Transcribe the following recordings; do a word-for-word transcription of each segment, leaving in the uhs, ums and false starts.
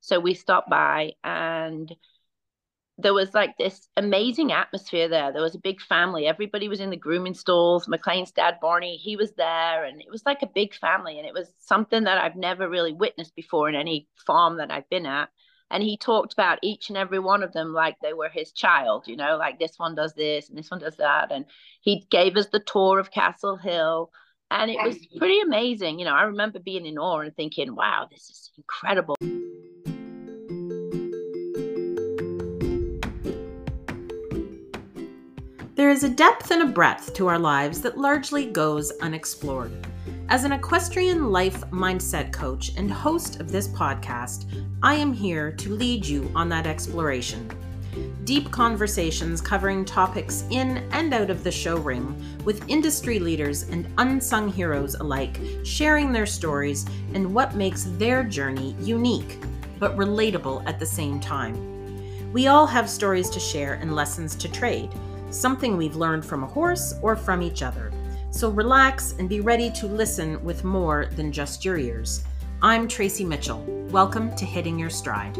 So we stopped by, and there was like this amazing atmosphere there. There was a big family. Everybody was in the grooming stalls. McLean's dad, Barney, he was there. And it was like a big family. And it was something that I've never really witnessed before in any farm that I've been at. And he talked about each and every one of them like they were his child, you know, like this one does this and this one does that. And he gave us the tour of Castle Hill. And it was pretty amazing. You know, I remember being in awe and thinking, wow, this is incredible. There is a depth and a breadth to our lives that largely goes unexplored. As an equestrian life mindset coach and host of this podcast, I am here to lead you on that exploration. Deep conversations covering topics in and out of the show ring with industry leaders and unsung heroes alike, sharing their stories and what makes their journey unique, but relatable at the same time. We all have stories to share and lessons to trade, something we've learned from a horse or from each other. So relax and be ready to listen with more than just your ears. I'm Tracy Mitchell. Welcome to Hitting Your Stride.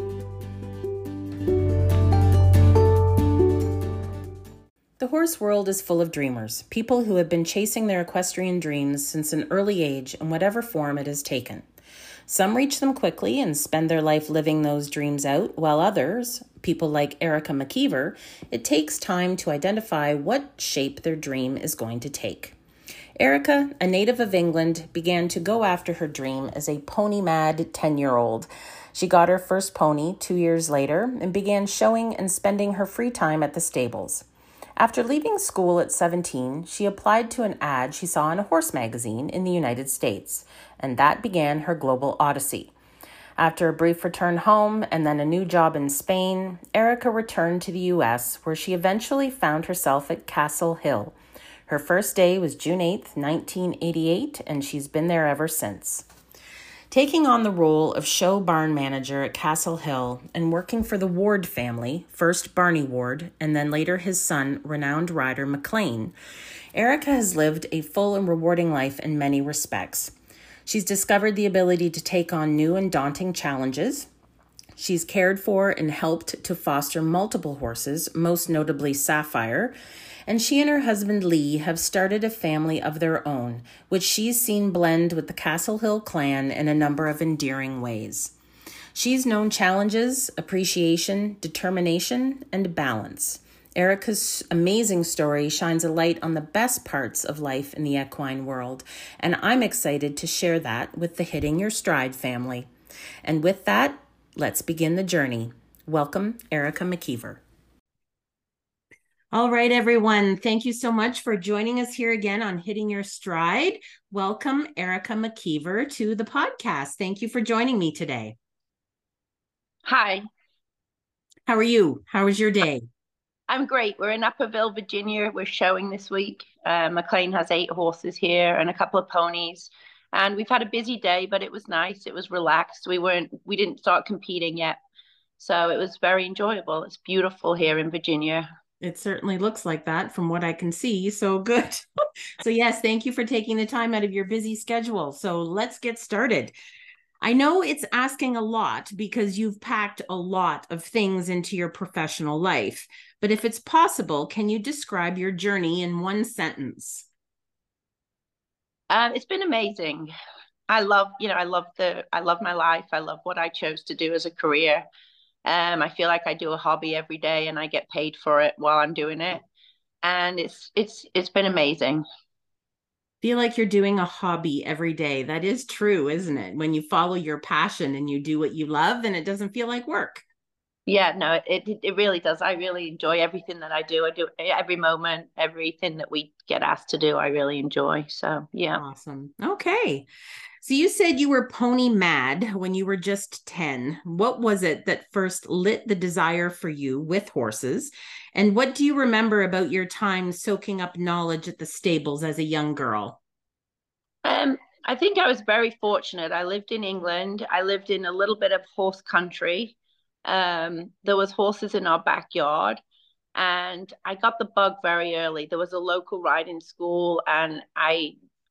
The horse world is full of dreamers, people who have been chasing their equestrian dreams since an early age in whatever form it has taken. Some reach them quickly and spend their life living those dreams out, while others, people like Erica McKeever, it takes time to identify what shape their dream is going to take. Erica, a native of England, began to go after her dream as a pony-mad ten-year-old. She got her first pony two years later and began showing and spending her free time at the stables. After leaving school at seventeen, she applied to an ad she saw in a horse magazine in the United States, and that began her global odyssey. After a brief return home and then a new job in Spain, Erica returned to the U S, where she eventually found herself at Castle Hill. Her first day was June eighth, nineteen eighty-eight, and she's been there ever since. Taking on the role of show barn manager at Castle Hill and working for the Ward family, first Barney Ward and then later his son, renowned rider McLean, Erica has lived a full and rewarding life in many respects. She's discovered the ability to take on new and daunting challenges. She's cared for and helped to foster multiple horses, most notably Sapphire, and she and her husband Lee have started a family of their own, which she's seen blend with the Castle Hill clan in a number of endearing ways. She's known challenges, appreciation, determination, and balance. Erica's amazing story shines a light on the best parts of life in the equine world, and I'm excited to share that with the Hitting Your Stride family. And with that, let's begin the journey. Welcome, Erica McKeever. All right, everyone. Thank you so much for joining us here again on Hitting Your Stride. Welcome, Erica McKeever, to the podcast. Thank you for joining me today. Hi. How are you? How was your day? I'm great. We're in Upperville, Virginia. We're showing this week. Uh, McLean has eight horses here and a couple of ponies. And we've had a busy day, but it was nice. It was relaxed. We weren't, we didn't start competing yet. So it was very enjoyable. It's beautiful here in Virginia. It certainly looks like that from what I can see. So good. So yes, thank you for taking the time out of your busy schedule. So let's get started. I know it's asking a lot because you've packed a lot of things into your professional life, but if it's possible, can you describe your journey in one sentence? Um, it's been amazing. I love, you know, I love the, I love my life. I love what I chose to do as a career. Um, I feel like I do a hobby every day and I get paid for it while I'm doing it. And it's it's it's been amazing. Feel like you're doing a hobby every day. That is true, isn't it? When you follow your passion and you do what you love, then it doesn't feel like work. Yeah, no, it it really does. I really enjoy everything that I do. I do every moment, everything that we get asked to do, I really enjoy. So yeah. Awesome. Okay. So you said you were pony mad when you were just ten. What was it that first lit the desire for you with horses? And what do you remember about your time soaking up knowledge at the stables as a young girl? Um, I think I was very fortunate. I lived in England. I lived in a little bit of horse country. Um, there was horses in our backyard, and I got the bug very early. There was a local riding school, and I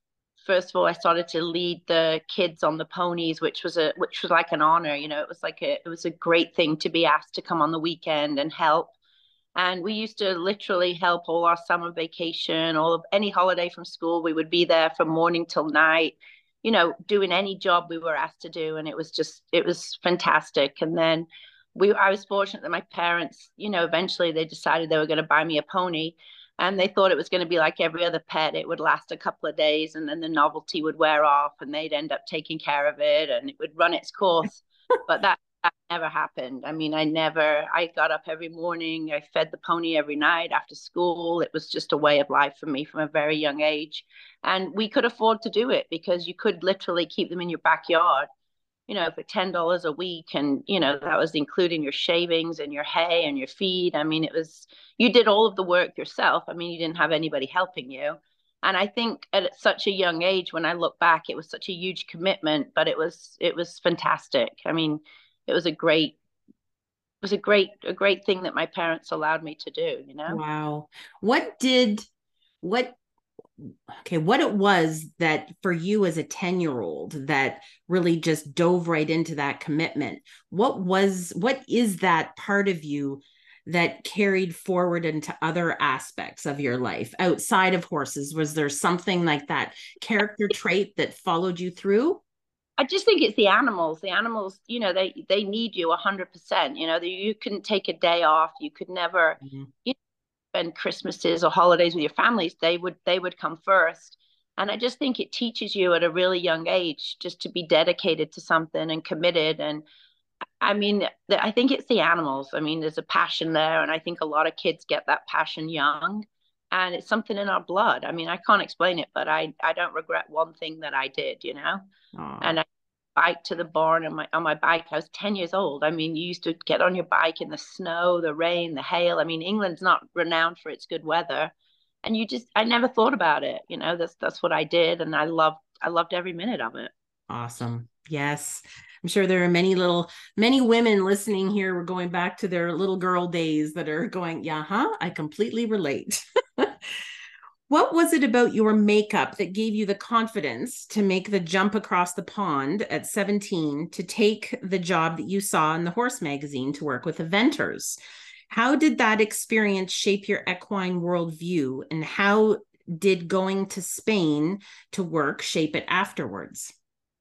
first of all, I started to lead the kids on the ponies, which was a which was like an honor. You know, it was like a it was a great thing to be asked to come on the weekend and help. And we used to literally help all our summer vacation, all of any holiday from school. We would be there from morning till night, you know, doing any job we were asked to do. And it was just, it was fantastic. And then we, I was fortunate that my parents, you know, eventually they decided they were going to buy me a pony. And they thought it was going to be like every other pet. It would last a couple of days and then the novelty would wear off and they'd end up taking care of it and it would run its course. But that that never happened. I mean, I never, I got up every morning. I fed the pony every night after school. It was just a way of life for me from a very young age. And we could afford to do it because you could literally keep them in your backyard, you know, for ten dollars a week. And, you know, that was including your shavings and your hay and your feed. I mean, it was, you did all of the work yourself. I mean, you didn't have anybody helping you. And I think at such a young age, when I look back, it was such a huge commitment, but it was, it was fantastic. I mean, it was a great it was a great a great thing that my parents allowed me to do, you know. Wow. What did what okay, what it was that for you as a ten year old that really just dove right into that commitment? What was what is that part of you that carried forward into other aspects of your life outside of horses? Was there something like that character trait that followed you through? I just think it's the animals. The animals, you know, they they need you a hundred percent. You know, you couldn't take a day off. You could never, Mm-hmm. you know, spend Christmases or holidays with your families. They would they would come first. And I just think it teaches you at a really young age just to be dedicated to something and committed. And I mean, I think it's the animals. I mean, there's a passion there, and I think a lot of kids get that passion young, and it's something in our blood. I mean, I can't explain it, but I I don't regret one thing that I did, you know. Aw. And I bike to the barn on my on my bike. I was ten years old. I mean, you used to get on your bike in the snow, the rain, the hail. I mean, England's not renowned for its good weather, and you just I never thought about it. You know, that's that's what I did, and I loved I loved every minute of it. Awesome. Yes. I'm sure there are many little, many women listening here. We're going back to their little girl days that are going, yeah, huh? I completely relate. What was it about your makeup that gave you the confidence to make the jump across the pond at seventeen to take the job that you saw in the horse magazine to work with eventers? How did that experience shape your equine worldview, and how did going to Spain to work shape it afterwards?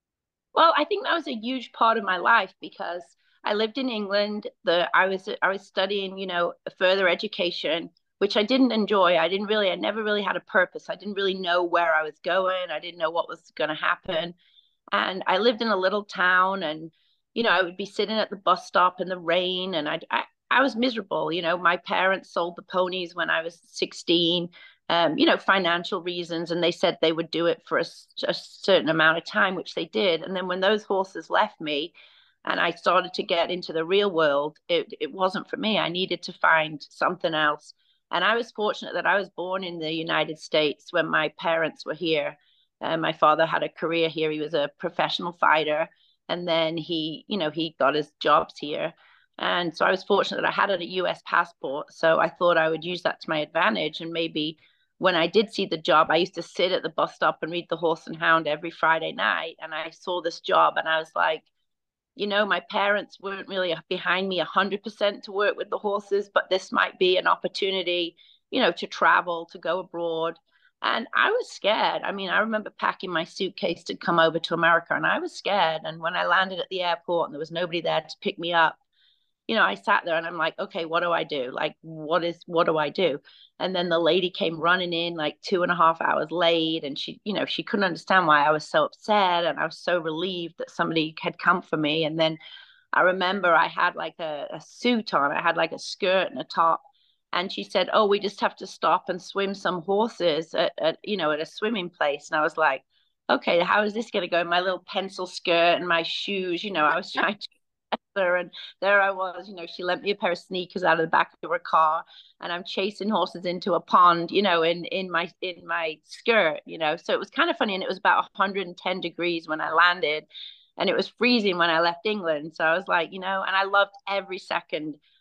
Well, I think that was a huge part of my life because I lived in England. The I was I was studying, you know, further education, which I didn't enjoy. I didn't really, I never really had a purpose. I didn't really know where I was going. I didn't know what was going to happen. And I lived in a little town, and you know, I would be sitting at the bus stop in the rain, and I I, I was miserable. You know, my parents sold the ponies when I was sixteen. Um, you know, financial reasons, and they said they would do it for a, a certain amount of time, which they did. And then when those horses left me, and I started to get into the real world, it it wasn't for me. I needed to find something else. And I was fortunate that I was born in the United States when my parents were here. Uh, my father had a career here. He was a professional fighter. And then he, you know, he got his jobs here. And so I was fortunate that I had a U S passport. So I thought I would use that to my advantage. And maybe when I did see the job, I used to sit at the bus stop and read the Horse and Hound every Friday night. And I saw this job and I was like, you know, my parents weren't really behind me one hundred percent to work with the horses, but this might be an opportunity, you know, to travel, to go abroad. And I was scared. I mean, I remember packing my suitcase to come over to America, and I was scared. And when I landed at the airport and there was nobody there to pick me up, you know, I sat there and I'm like, okay, what do I do? Like, what is, what do I do? And then the lady came running in like two and a half hours late. And she, you know, she couldn't understand why I was so upset. And I was so relieved that somebody had come for me. And then I remember I had like a, a suit on, I had like a skirt and a top. And she said, oh, we just have to stop and swim some horses at, at you know, at a swimming place. And I was like, okay, how is this going to go? My little pencil skirt and my shoes, you know, I was trying to her, and there I was, you know, she lent me a pair of sneakers out of the back of her car, and I'm chasing horses into a pond, you know, in in my in my skirt, you know. So it was kind of funny, and it was about one hundred ten degrees when I landed, and it was freezing when I left England. So I was like, you know, and I loved every second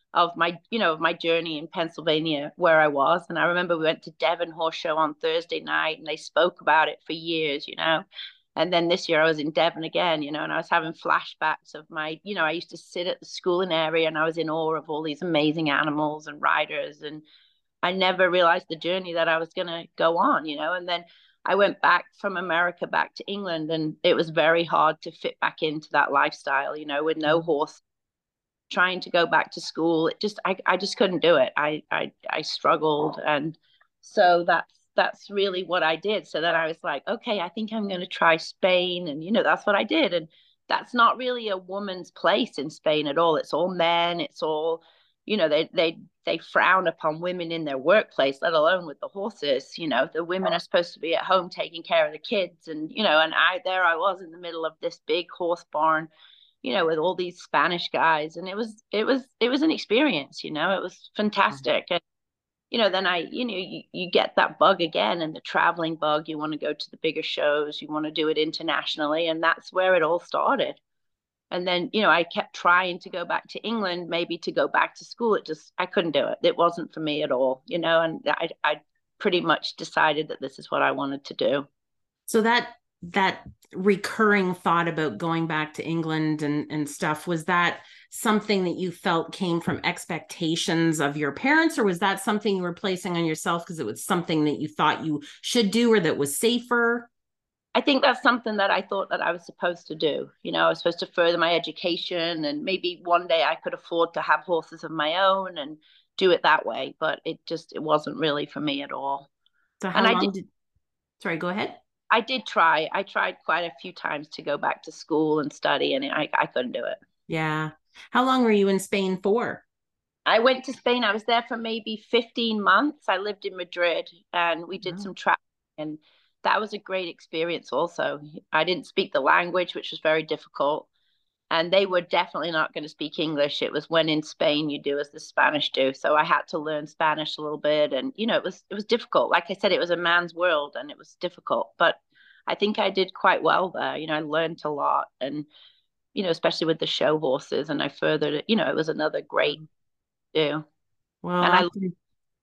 of my, you know, of my journey in Pennsylvania where I was. And I remember we went to Devon Horse Show on Thursday night and they spoke about it for years, you know. And then this year I was in Devon again, you know, and I was having flashbacks of my, you know, I used to sit at the schooling area and I was in awe of all these amazing animals and riders. And I never realized the journey that I was going to go on, you know. And then I went back from America back to England, and it was very hard to fit back into that lifestyle, you know, with no horse. Trying to go back to school, it just I, I just couldn't do it. I, I I struggled, and so that's that's really what I did. So then I was like, okay, I think I'm going to try Spain, and you know that's what I did. And that's not really a woman's place in Spain at all. It's all men. It's all, you know, they they they frown upon women in their workplace, let alone with the horses. You know, the women are supposed to be at home taking care of the kids, and you know, and I there I was in the middle of this big horse barn, you know, with all these Spanish guys. And it was, it was, it was an experience, you know, it was fantastic. And, you know, then I, you know, you, you get that bug again, and the traveling bug, you want to go to the bigger shows, you want to do it internationally. And that's where it all started. And then, you know, I kept trying to go back to England, maybe to go back to school. It just, I couldn't do it. It wasn't for me at all, you know, and I, I pretty much decided that this is what I wanted to do. So that that recurring thought about going back to England and, and stuff, was that something that you felt came from expectations of your parents, or was that something you were placing on yourself because it was something that you thought you should do or that was safer? I think that's something that I thought that I was supposed to do. You know, I was supposed to further my education, and maybe one day I could afford to have horses of my own and do it that way. But it just, it wasn't really for me at all. So how And I did, long did, sorry, go ahead. I did try. I tried quite a few times to go back to school and study, and I, I couldn't do it. Yeah. How long were you in Spain for? I went to Spain. I was there for maybe fifteen months. I lived in Madrid, and we did Oh. some traveling, and that was a great experience also. I didn't speak the language, which was very difficult. And they were definitely not going to speak English. It was when in Spain you do as the Spanish do. So I had to learn Spanish a little bit, and you know it was it was difficult. Like I said, it was a man's world, and it was difficult. But I think I did quite well there. You know, I learned a lot, and you know, especially with the show horses, and I furthered it. You know, it was another great do. Well, And I often,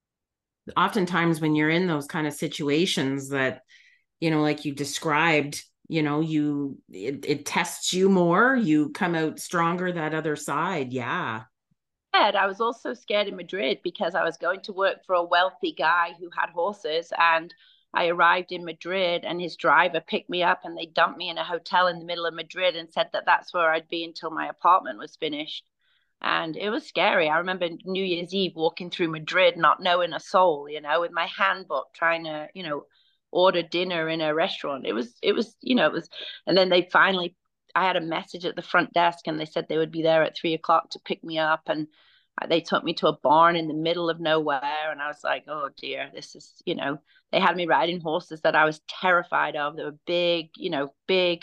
oftentimes when you're in those kind of situations that, you know, like you described, you know, you it, it tests you more, you come out stronger that other side. Yeah. I was also scared in Madrid because I was going to work for a wealthy guy who had horses. And I arrived in Madrid, and his driver picked me up and they dumped me in a hotel in the middle of Madrid and said that that's where I'd be until my apartment was finished. And it was scary. I remember New Year's Eve walking through Madrid, not knowing a soul, you know, with my handbook trying to, you know, order dinner in a restaurant. It was, it was, you know, it was, and then they finally, I had a message at the front desk and they said they would be there at three o'clock to pick me up. And they took me to a barn in the middle of nowhere. And I was like, oh dear, this is, you know, they had me riding horses that I was terrified of. They were big, you know, big,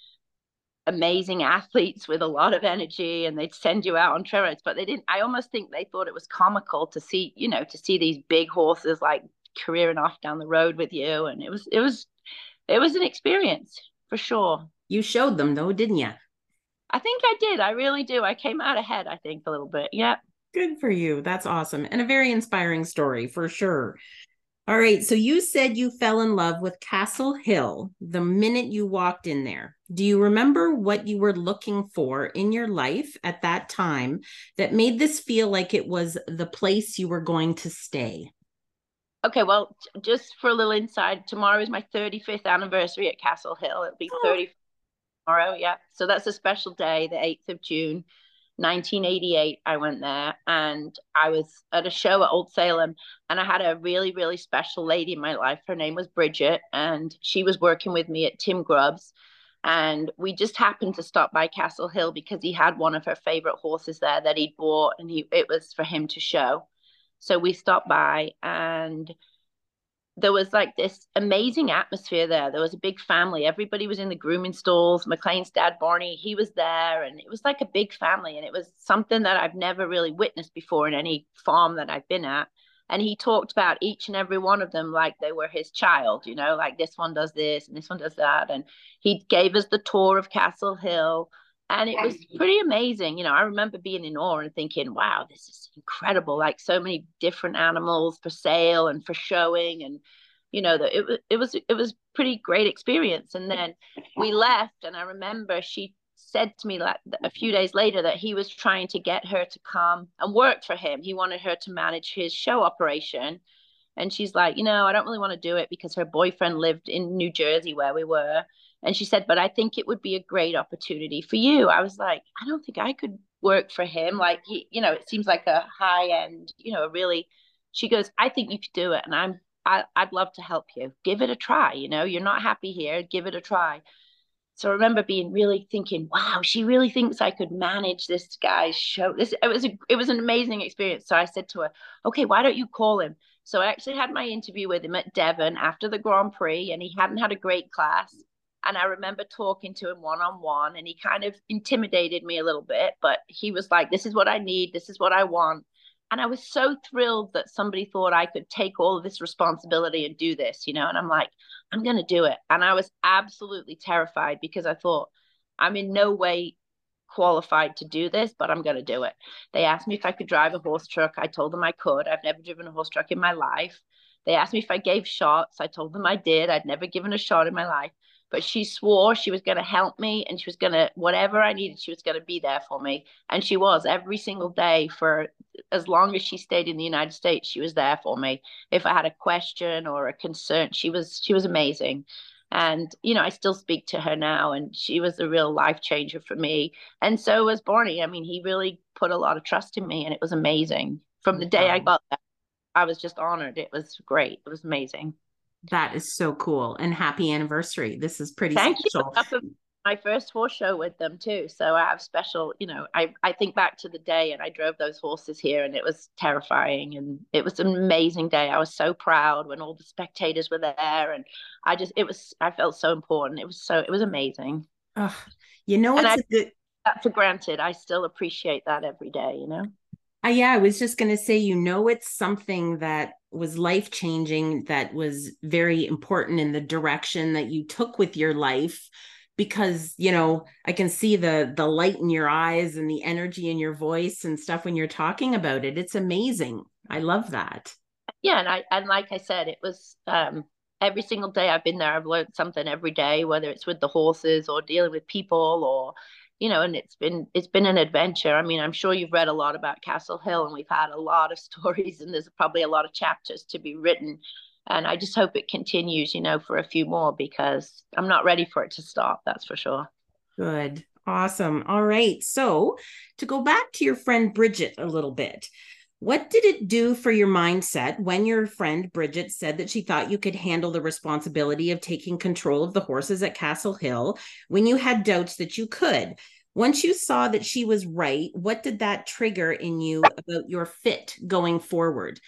amazing athletes with a lot of energy, and they'd send you out on trail rides. But they didn't, I almost think they thought it was comical to see, you know, to see these big horses like careering off down the road with you. And it was, it was, it was an experience for sure. You showed them though, didn't you? I think I did. I really do. I came out ahead, I think, a little bit. Yeah. Good for you. That's awesome. And a very inspiring story for sure. All right. So you said you fell in love with Castle Hill the minute you walked in there. Do you remember what you were looking for in your life at that time that made this feel like it was the place you were going to stay? Okay, well, just for a little insight, tomorrow is my thirty-fifth anniversary at Castle Hill. It'll be thirty tomorrow, yeah. So that's a special day, the eighth of June, nineteen eighty-eight. I went there, and I was at a show at Old Salem, and I had a really, really special lady in my life. Her name was Bridget, and she was working with me at Tim Grubbs. And we just happened to stop by Castle Hill because he had one of her favorite horses there that he'd bought, and he it was for him to show. So we stopped by, and there was like this amazing atmosphere there. There was a big family. Everybody was in the grooming stalls. McLean's dad, Barney, he was there. And it was like a big family. And it was something that I've never really witnessed before in any farm that I've been at. And he talked about each and every one of them like they were his child, you know, like this one does this and this one does that. And he gave us the tour of Castle Hill. And it was pretty amazing. You know, I remember being in awe and thinking, wow, this is incredible. Like so many different animals for sale and for showing. And, you know, that it was, it was, it was pretty great experience. And then we left. And I remember she said to me like a few days later that he was trying to get her to come and work for him. He wanted her to manage his show operation. And she's like, you know, I don't really want to do it because her boyfriend lived in New Jersey where we were. And she said, but I think it would be a great opportunity for you. I was like, I don't think I could work for him. Like, he, you know, it seems like a high end, you know, really. She goes, I think you could do it. And I'm, I, I'd love to help you. Give it a try. You know, you're not happy here. Give it a try. So I remember being really thinking, wow, she really thinks I could manage this guy's show. This it was a, it was an amazing experience. So I said to her, okay, why don't you call him? So I actually had my interview with him at Devon after the Grand Prix, and he hadn't had a great class. And I remember talking to him one on one, and he kind of intimidated me a little bit, but he was like, this is what I need, this is what I want. And I was so thrilled that somebody thought I could take all of this responsibility and do this, you know. And I'm like, I'm going to do it. And I was absolutely terrified because I thought, I'm in no way qualified to do this, but I'm going to do it. They asked me if I could drive a horse truck. I told them I could. I've never driven a horse truck in my life. They asked me if I gave shots. I told them I did. I'd never given a shot in my life. But she swore she was going to help me and she was going to, whatever I needed, she was going to be there for me. And she was every single day for as long as she stayed in the United States, she was there for me. If I had a question or a concern, she was, she was amazing. And, you know, I still speak to her now and she was a real life changer for me. And so was Barney. I mean, he really put a lot of trust in me and it was amazing. From the day I got there, I was just honored. It was great. It was amazing. That is so cool. And happy anniversary. This is pretty Thank special. you. My first horse show with them too. So I have special, you know, I, I think back to the day and I drove those horses here and it was terrifying and it was an amazing day. I was so proud when all the spectators were there and I just, it was, I felt so important. It was so, it was amazing. Oh, you know, and it's I a good, that for granted. I still appreciate that every day, you know? Uh, yeah, I was just going to say, you know, it's something that was life changing, that was very important in the direction that you took with your life. Because, you know, I can see the the light in your eyes and the energy in your voice and stuff when you're talking about it. It's amazing. I love that. Yeah, and I and like I said, it was um every single day I've been there, I've learned something every day, whether it's with the horses or dealing with people or you know, and it's been it's been an adventure. I mean, I'm sure you've read a lot about Castle Hill and we've had a lot of stories and there's probably a lot of chapters to be written. And I just hope it continues, you know, for a few more because I'm not ready for it to stop, that's for sure. Good. Awesome. All right. So, to go back to your friend Bridget a little bit, what did it do for your mindset when your friend Bridget said that she thought you could handle the responsibility of taking control of the horses at Castle Hill when you had doubts that you could? Once you saw that she was right, what did that trigger in you about your fit going forward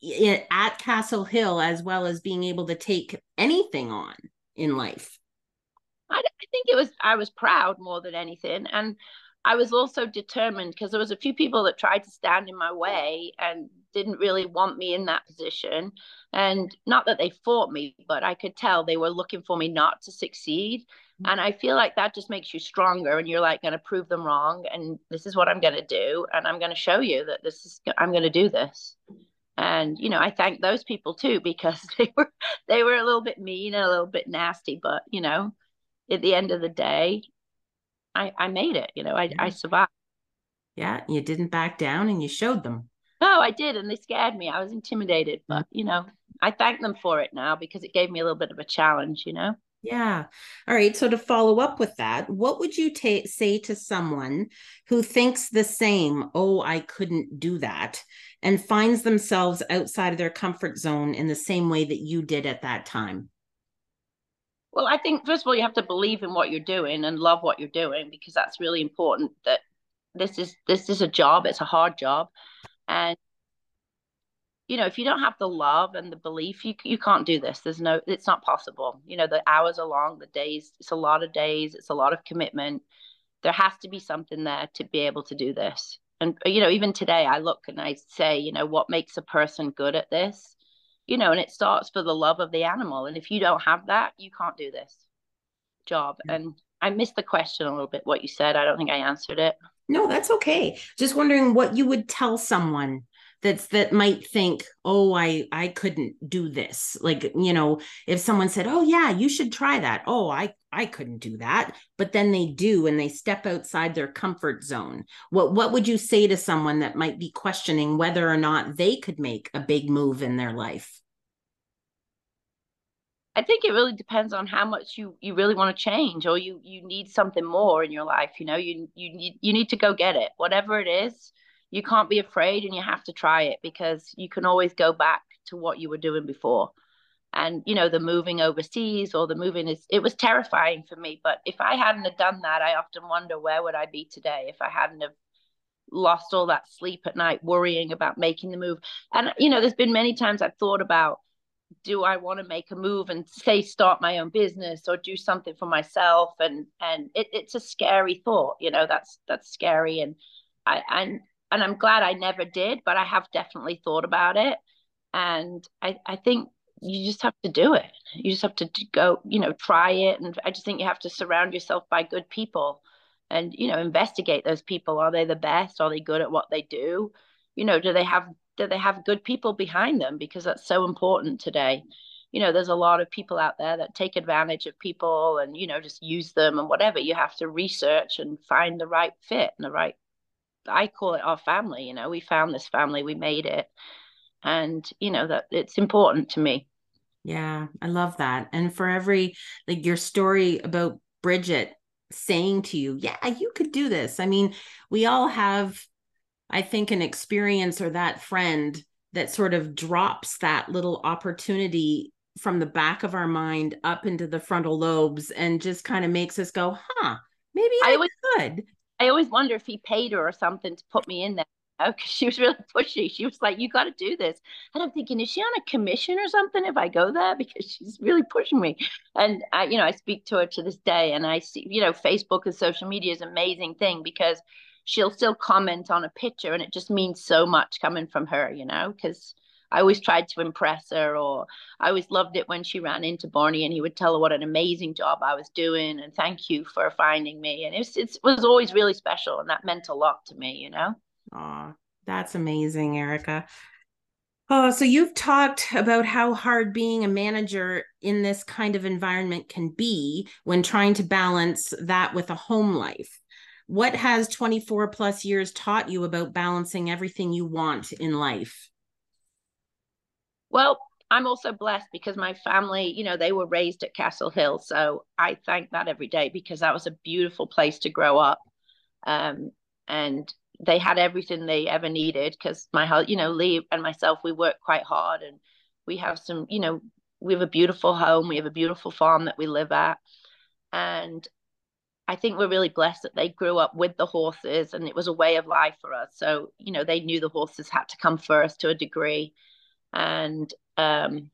at Castle Hill, as well as being able to take anything on in life? I, I think it was, I was proud more than anything. And I was also determined because there was a few people that tried to stand in my way and didn't really want me in that position. And not that they fought me, but I could tell they were looking for me not to succeed. And I feel like that just makes you stronger and you're like going to prove them wrong. And this is what I'm going to do. And I'm going to show you that this is, I'm going to do this. And, you know, I thank those people too, because they were, they were a little bit mean and a little bit nasty, but you know, at the end of the day, I, I made it, you know, I, I survived. Yeah, you didn't back down and you showed them. No, I did. And they scared me. I was intimidated, but, you know, I thank them for it now because it gave me a little bit of a challenge, you know? Yeah. All right. So to follow up with that, what would you ta- say to someone who thinks the same, oh, I couldn't do that, and finds themselves outside of their comfort zone in the same way that you did at that time? Well, I think, first of all, you have to believe in what you're doing and love what you're doing because that's really important that this is this is a job. It's a hard job. And you know, if you don't have the love and the belief, you you can't do this. There's no, it's not possible. You know, the hours are long, the days, it's a lot of days, it's a lot of commitment. There has to be something there to be able to do this. And you know, even today, I look and I say, you know, what makes a person good at this? You know, and it starts for the love of the animal. And if you don't have that, you can't do this job. And I missed the question a little bit, what you said. I don't think I answered it. No, that's okay. Just wondering what you would tell someone that's that might think, "Oh, I I couldn't do this." Like, you know, if someone said, "Oh yeah, you should try that." "Oh, I I couldn't do that." But then they do and they step outside their comfort zone. What what would you say to someone that might be questioning whether or not they could make a big move in their life? I think it really depends on how much you you really want to change, or you you need something more in your life. You know, you you need you need to go get it. Whatever it is, you can't be afraid, and you have to try it, because you can always go back to what you were doing before. And you know, the moving overseas or the moving is it was terrifying for me. But if I hadn't have done that, I often wonder where would I be today if I hadn't have lost all that sleep at night worrying about making the move. And you know, there's been many times I've thought about, do I want to make a move and say start my own business or do something for myself? And and it, it's a scary thought, you know. That's that's scary, and I and and I'm glad I never did, but I have definitely thought about it, and I I think you just have to do it. You just have to go, you know, try it, and I just think you have to surround yourself by good people, and you know, investigate those people. Are they the best? Are they good at what they do? You know, do they have do they have good people behind them? Because that's so important today. You know, there's a lot of people out there that take advantage of people and, you know, just use them and whatever. You have to research and find the right fit and the right, I call it our family. You know, we found this family, we made it. And, you know, that it's important to me. Yeah, I love that. And for every, like your story about Bridget saying to you, yeah, you could do this. I mean, we all have, I think, an experience or that friend that sort of drops that little opportunity from the back of our mind up into the frontal lobes and just kind of makes us go, huh, maybe I I always could. I always wonder if he paid her or something to put me in there. Because she was really pushy. She was like, "You got to do this." And I'm thinking, is she on a commission or something if I go there? Because she's really pushing me. And I, you know, I speak to her to this day, and I see, you know, Facebook and social media is an amazing thing, because she'll still comment on a picture, and it just means so much coming from her, you know, because I always tried to impress her, or I always loved it when she ran into Barney and he would tell her what an amazing job I was doing and thank you for finding me. And it's, it's, it was always really special, and that meant a lot to me, you know? Oh, that's amazing, Erica. Oh, so you've talked about how hard being a manager in this kind of environment can be when trying to balance that with a home life. What has twenty-four plus years taught you about balancing everything you want in life? Well, I'm also blessed because my family, you know, they were raised at Castle Hill. So I thank that every day, because that was a beautiful place to grow up. Um, and they had everything they ever needed, because my, you know, Lee and myself, we work quite hard, and we have some, you know, we have a beautiful home. We have a beautiful farm that we live at. And I think we're really blessed that they grew up with the horses, and it was a way of life for us. So, you know, they knew the horses had to come first to a degree. And um,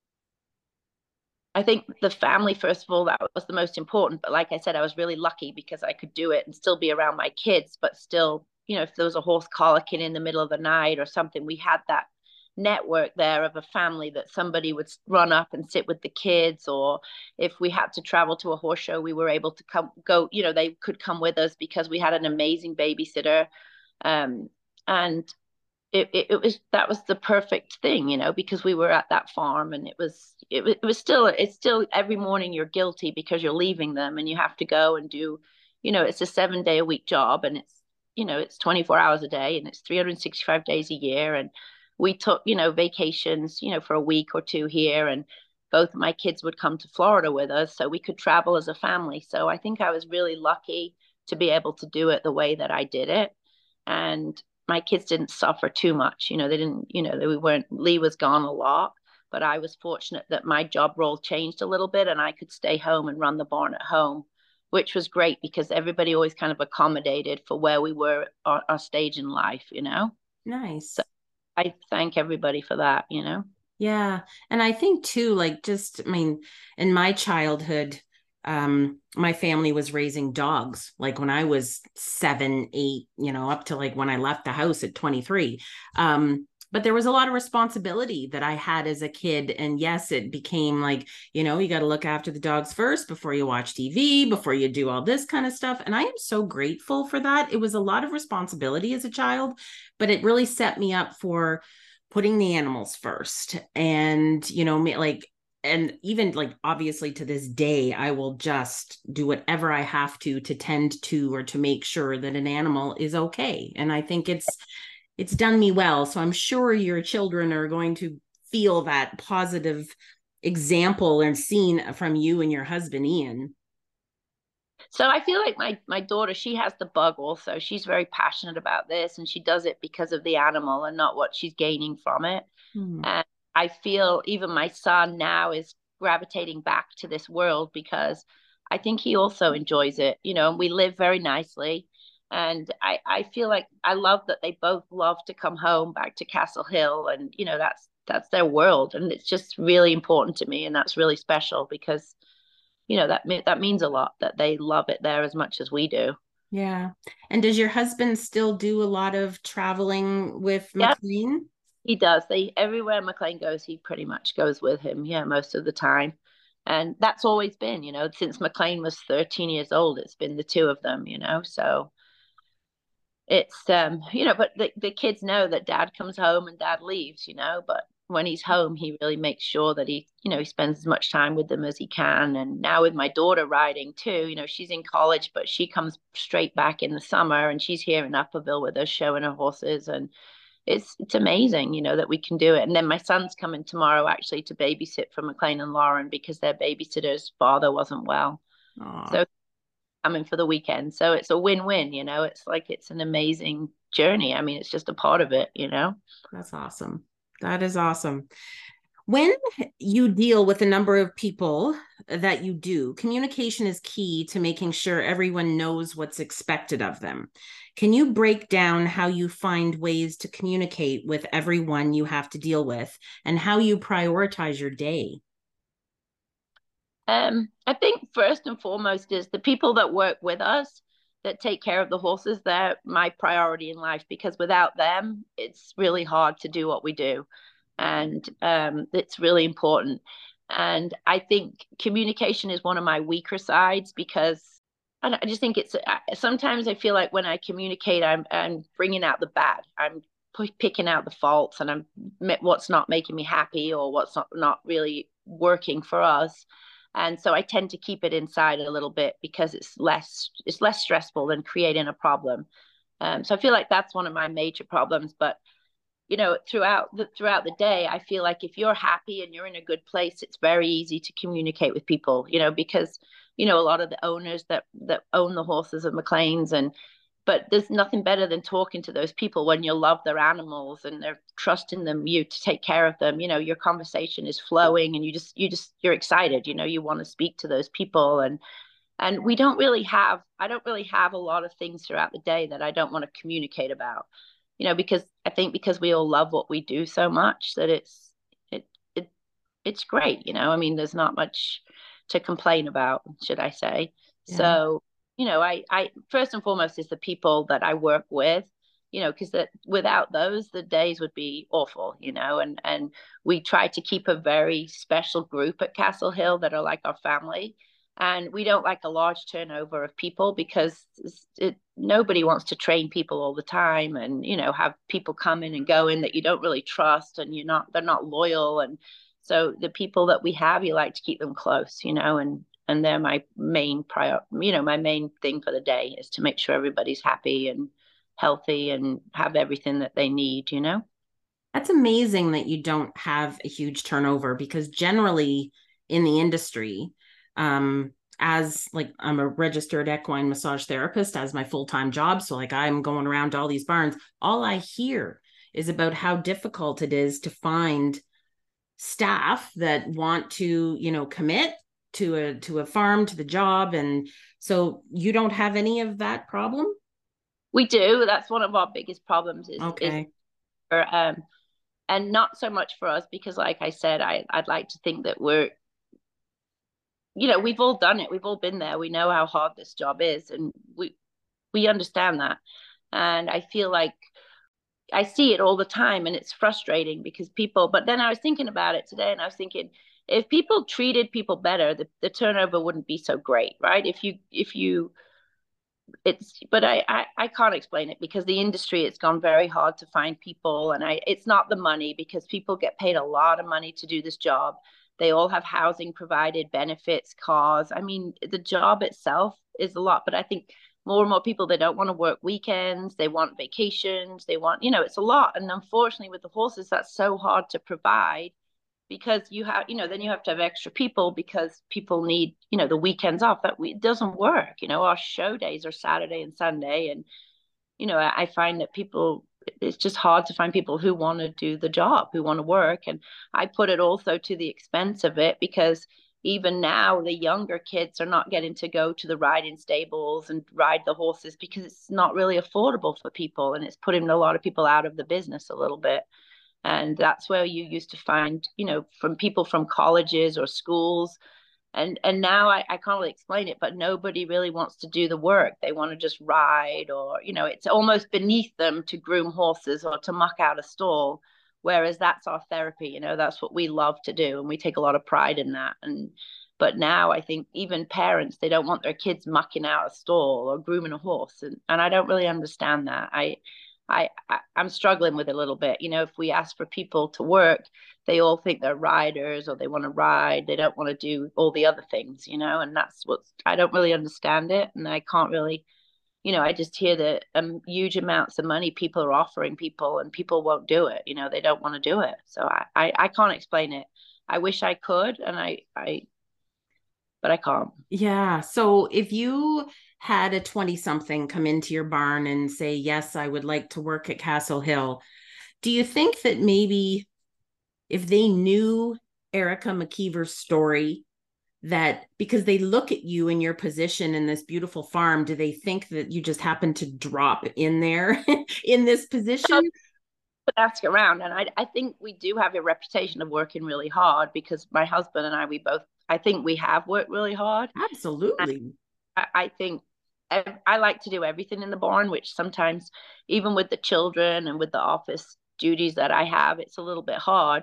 I think the family, first of all, that was the most important. But like I said, I was really lucky because I could do it and still be around my kids, but still, you know, if there was a horse colicking in the middle of the night or something, we had that network there of a family that somebody would run up and sit with the kids. Or if we had to travel to a horse show, we were able to come, go, you know, they could come with us because we had an amazing babysitter. Um, and it, it, it was that was the perfect thing, you know, because we were at that farm, and it was it, was- it was still it's still every morning you're guilty because you're leaving them and you have to go and do, you know, it's a seven day a week job, and it's, you know, it's twenty-four hours a day, and it's three hundred sixty-five days a year. And we took, you know, vacations, you know, for a week or two here, and both of my kids would come to Florida with us so we could travel as a family. So I think I was really lucky to be able to do it the way that I did it. And my kids didn't suffer too much. You know, they didn't, you know, they weren't, Lee was gone a lot, but I was fortunate that my job role changed a little bit and I could stay home and run the barn at home, which was great because everybody always kind of accommodated for where we were, our, our stage in life, you know? So Nice. I thank everybody for that, you know? Yeah. And I think too, like just, I mean, in my childhood, um, my family was raising dogs. Like when I was seven, eight, you know, up to like when I left the house at twenty-three. Um, but there was a lot of responsibility that I had as a kid. And yes, it became like, you know, you got to look after the dogs first before you watch T V, before you do all this kind of stuff. And I am so grateful for that. It was a lot of responsibility as a child, but it really set me up for putting the animals first. And, you know, like, and even like obviously to this day, I will just do whatever I have to to tend to or to make sure that an animal is okay. And I think it's it's done me well. So I'm sure your children are going to feel that positive example and seen from you and your husband, Ian. So I feel like my my daughter, she has the bug also. She's very passionate about this, and she does it because of the animal and not what she's gaining from it. Hmm. And I feel even my son now is gravitating back to this world because I think he also enjoys it, you know, and we live very nicely. And I, I feel like I love that they both love to come home back to Castle Hill. And, you know, that's that's their world. And it's just really important to me. And that's really special because, you know, that that means a lot that they love it there as much as we do. Yeah. And does your husband still do a lot of traveling with Yeah, McLean? he does. They everywhere McLean goes, he pretty much goes with him. Yeah, most of the time, and that's always been, you know, since McLean was thirteen years old. It's been the two of them, you know. So it's um, you know, but the the kids know that Dad comes home and Dad leaves, you know. But when he's home, he really makes sure that he, you know, he spends as much time with them as he can. And now with my daughter riding too, you know, she's in college, but she comes straight back in the summer, and she's here in Upperville with us showing her horses and it's it's amazing, you know, that we can do it. And then my son's coming tomorrow actually to babysit for McLean and Lauren because their babysitter's father wasn't well. Oh, So coming for the weekend. So it's a win-win, you know. It's like it's an amazing journey. I mean, it's just a part of it, you know. that's awesome. That is awesome. When you deal with a number of people that you do, communication is key to making sure everyone knows what's expected of them. Can you break down how you find ways to communicate with everyone you have to deal with and how you prioritize your day? Um, I think first and foremost is the people that work with us that take care of the horses. They're my priority in life because without them, it's really hard to do what we do. And um, it's really important. And I think communication is one of my weaker sides because I, I just think it's sometimes I feel like when I communicate, I'm, I'm bringing out the bad. I'm picking out the faults and I'm what's not making me happy or what's not, not really working for us, and so I tend to keep it inside a little bit because it's less it's less stressful than creating a problem. Um, so I feel like that's one of my major problems. But you know, throughout the throughout the day, I feel like if you're happy and you're in a good place, it's very easy to communicate with people. You know, because you know a lot of the owners that that own the horses of McLean's and but there's nothing better than talking to those people when you love their animals and they're trusting them you to take care of them. You know, your conversation is flowing and you just you just you're excited, you know, you want to speak to those people. and and we don't really have I don't really have a lot of things throughout the day that I don't want to communicate about, you know, because I think because we all love what we do so much that it's it it it's great, you know. I mean, there's not much to complain about, should I say. Yeah. So, you know, I I first and foremost is the people that I work with, you know, because that without those the days would be awful, you know, and and we try to keep a very special group at Castle Hill that are like our family. And we don't like a large turnover of people because it, nobody wants to train people all the time and, you know, have people come in and go in that you don't really trust and you're not, they're not loyal. And so the people that we have, you like to keep them close, you know, and, and they're my main prior, you know, my main thing for the day is to make sure everybody's happy and healthy and have everything that they need, you know? That's amazing that you don't have a huge turnover because generally in the industry, um, as like I'm a registered equine massage therapist as my full-time job. So like I'm going around to all these barns. All I hear is about how difficult it is to find staff that want to, you know, commit to a to a farm, to the job. And so you don't have any of that problem? We do. That's one of our biggest problems is, is, Okay. for, um, and not so much for us because like I said, I, I'd like to think that we're, you know, we've all done it. We've all been there. We know how hard this job is and we, we understand that. And I feel like I see it all the time and it's frustrating because people, but then I was thinking about it today and I was thinking, if people treated people better, the, the turnover wouldn't be so great, right? If you, if you, it's, but I, I, I can't explain it because the industry, it's gone very hard to find people. And I, it's not the money because people get paid a lot of money to do this job. They all have housing provided, benefits, cars. I mean, the job itself is a lot, but I think more and more people, they don't want to work weekends, they want vacations, they want, you know, it's a lot. And unfortunately with the horses, that's so hard to provide because you have, you know, then you have to have extra people because people need, you know, the weekends off. That we, it doesn't work. You know, our show days are Saturday and Sunday. And, you know, I, I find that people, it's just hard to find people who want to do the job, who want to work. And I put it also to the expense of it because even now the younger kids are not getting to go to the riding stables and ride the horses because it's not really affordable for people. And it's putting a lot of people out of the business a little bit. And that's where you used to find, you know, from people from colleges or schools. And and now I, I can't really explain it, but nobody really wants to do the work. They want to just ride, or, you know, it's almost beneath them to groom horses or to muck out a stall. Whereas that's our therapy, you know, that's what we love to do. And we take a lot of pride in that. And but now I think even parents, they don't want their kids mucking out a stall or grooming a horse. And, and I don't really understand that. I I, I I'm struggling with it a little bit. You know, if we ask for people to work, they all think they're riders or they want to ride. They don't want to do all the other things, you know, and that's what I don't really understand it. And I can't really, you know, I just hear the um, huge amounts of money people are offering people and people won't do it. You know, they don't want to do it. So I, I, I can't explain it. I wish I could. And I, I, but I can't. Yeah. So if you had a twenty something come into your barn and say, yes, I would like to work at Castle Hill, do you think that maybe if they knew Erica McKeever's story, that because they look at you in your position in this beautiful farm, do they think that you just happen to drop in there in this position? Ask around, and I, I think we do have a reputation of working really hard because my husband and I, we both, I think we have worked really hard. Absolutely. I, I think I, I like to do everything in the barn, which sometimes, even with the children and with the office duties that I have, it's a little bit hard.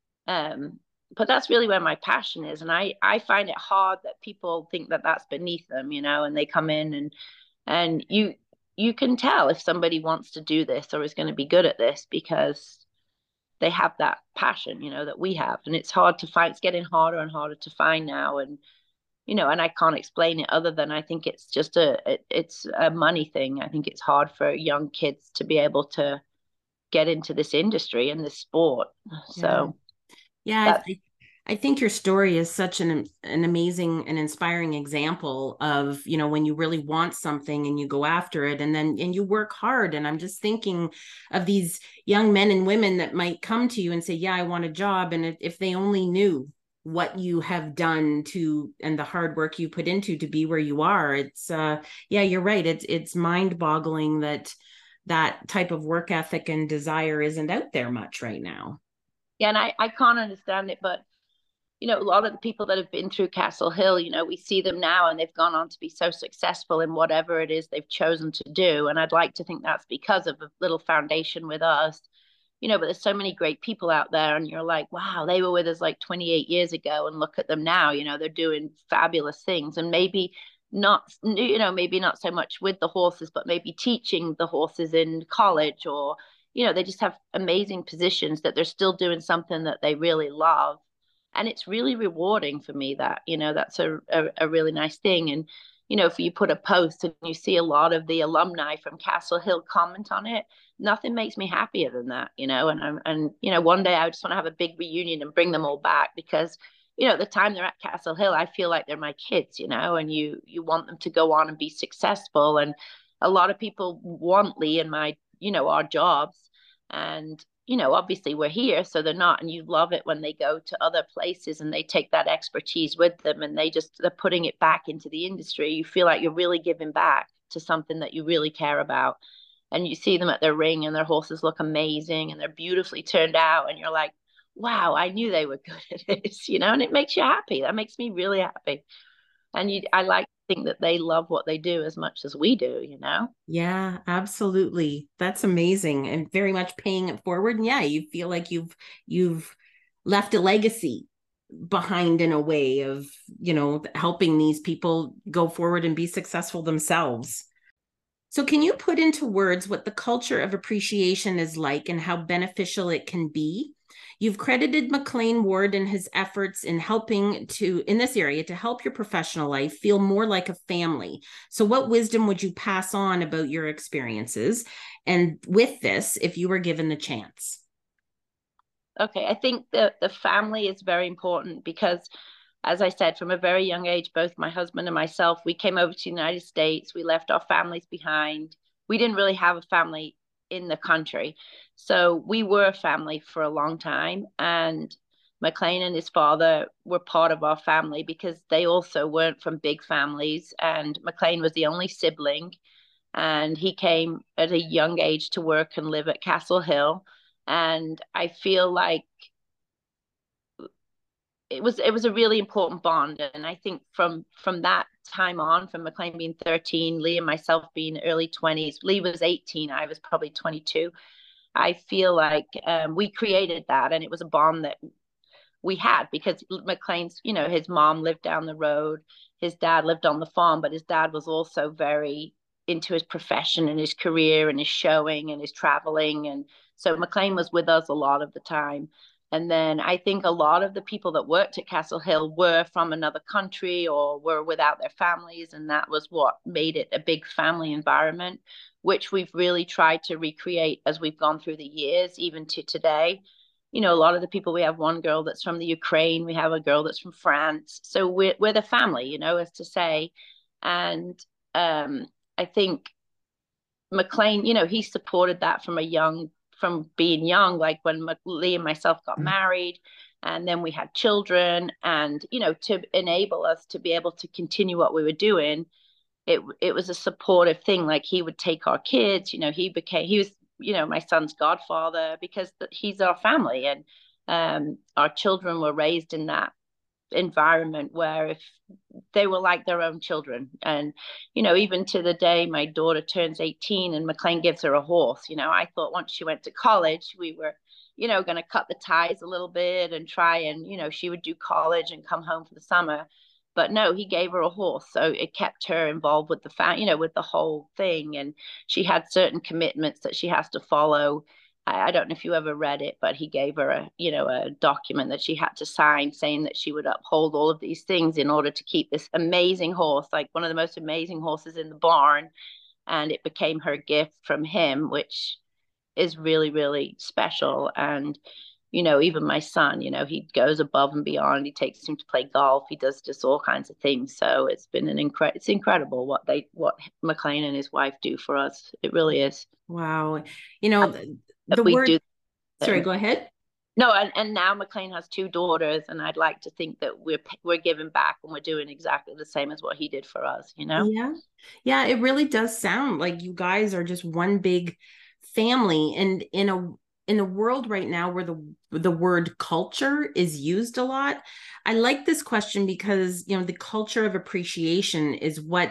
Um, but that's really where my passion is, and I I find it hard that people think that that's beneath them, you know, and they come in and and you you can tell if somebody wants to do this or is going to be good at this because they have that passion, you know, that we have, and it's hard to find. It's getting harder and harder to find now, and you know, and I can't explain it other than I think it's just a it, it's a money thing. I think it's hard for young kids to be able to get into this industry and this sport. Yeah. So Yeah, that's I, I think your story is such an an amazing and inspiring example of, you know, when you really want something and you go after it and then and you work hard. And I'm just thinking of these young men and women that might come to you and say, yeah, I want a job. And if, if they only knew what you have done to and the hard work you put into to be where you are, it's uh yeah, you're right. It's it's mind-boggling that that type of work ethic and desire isn't out there much right now. yeah, and I I can't understand it, but you know, a lot of the people that have been through Castle Hill, you know, we see them now and they've gone on to be so successful in whatever it is they've chosen to do. And I'd like to think that's because of a little foundation with us, you know, but there's so many great people out there and you're like, wow, they were with us like twenty-eight years ago and look at them now, you know, they're doing fabulous things. And maybe not, you know, maybe not so much with the horses, but maybe teaching the horses in college or, you know, they just have amazing positions that they're still doing something that they really love, and it's really rewarding for me that, you know, that's a, a, a really nice thing. And you know, if you put a post and you see a lot of the alumni from Castle Hill comment on it, nothing makes me happier than that, you know. And I'm and you know, one day I just want to have a big reunion and bring them all back because you know, the time they're at Castle Hill, I feel like they're my kids, you know, and you you want them to go on and be successful. And a lot of people want Lee and my, you know, our jobs. And you know, obviously we're here, so they're not. And you love it when they go to other places and they take that expertise with them and they just, they're putting it back into the industry. You feel like you're really giving back to something that you really care about. And you see them at their ring and their horses look amazing and they're beautifully turned out. And you're like, wow, I knew they were good at this, you know, and it makes you happy. That makes me really happy. And you, I like think that they love what they do as much as we do, you know? Yeah, absolutely. That's amazing and very much paying it forward. And yeah, you feel like you've you've left a legacy behind in a way of, you know, helping these people go forward and be successful themselves. So can you put into words what the culture of appreciation is like and how beneficial it can be? You've credited McLean Ward and his efforts in helping to, in this area, to help your professional life feel more like a family. So, what wisdom would you pass on about your experiences? And with this, if you were given the chance? Okay, I think that the family is very important because, as I said, from a very young age, both my husband and myself, we came over to the United States. We left our families behind. We didn't really have a family in the country. So we were a family for a long time. And McLean and his father were part of our family because they also weren't from big families. And McLean was the only sibling. And he came at a young age to work and live at Castle Hill. And I feel like it was it was a really important bond, and I think from from that time on, from McLean being thirteen, Lee and myself being early twenties, Lee was eighteen, I was probably twenty-two. I feel like um, we created that, and it was a bond that we had because McLean's, you know, his mom lived down the road, his dad lived on the farm, but his dad was also very into his profession and his career and his showing and his traveling. And so McLean was with us a lot of the time. And then I think a lot of the people that worked at Castle Hill were from another country or were without their families. And that was what made it a big family environment, which we've really tried to recreate as we've gone through the years, even to today. You know, a lot of the people, we have one girl that's from the Ukraine, we have a girl that's from France. So we're, we're the family, you know, as to say. And um, I think McLean, you know, he supported that from a young, from being young, like when Lee and myself got married, and then we had children, and you know, to enable us to be able to continue what we were doing, it it was a supportive thing. Like he would take our kids, you know, he became he was, you know, my son's godfather because he's our family, and um, our children were raised in that environment where if they were like their own children. And you know, even to the day my daughter turns eighteen and McLean gives her a horse, you know, I thought once she went to college we were, you know, going to cut the ties a little bit and try and, you know, she would do college and come home for the summer. But no, he gave her a horse, so it kept her involved with the fa- you know, with the whole thing. And she had certain commitments that she has to follow. I don't know if you ever read it, but he gave her a, you know, a document that she had to sign saying that she would uphold all of these things in order to keep this amazing horse, like one of the most amazing horses in the barn. And it became her gift from him, which is really, really special. And, you know, even my son, you know, he goes above and beyond. He takes him to play golf. He does just all kinds of things. So it's been an incredible, it's incredible what they, what McLean and his wife do for us. It really is. Wow. You know, the, That the we word, do. sorry, go ahead. No, and, and now McLean has two daughters, and I'd like to think that we're we're giving back and we're doing exactly the same as what he did for us, you know? Yeah. Yeah, it really does sound like you guys are just one big family. And in a in a world right now where the the word culture is used a lot, I like this question because, you know, the culture of appreciation is what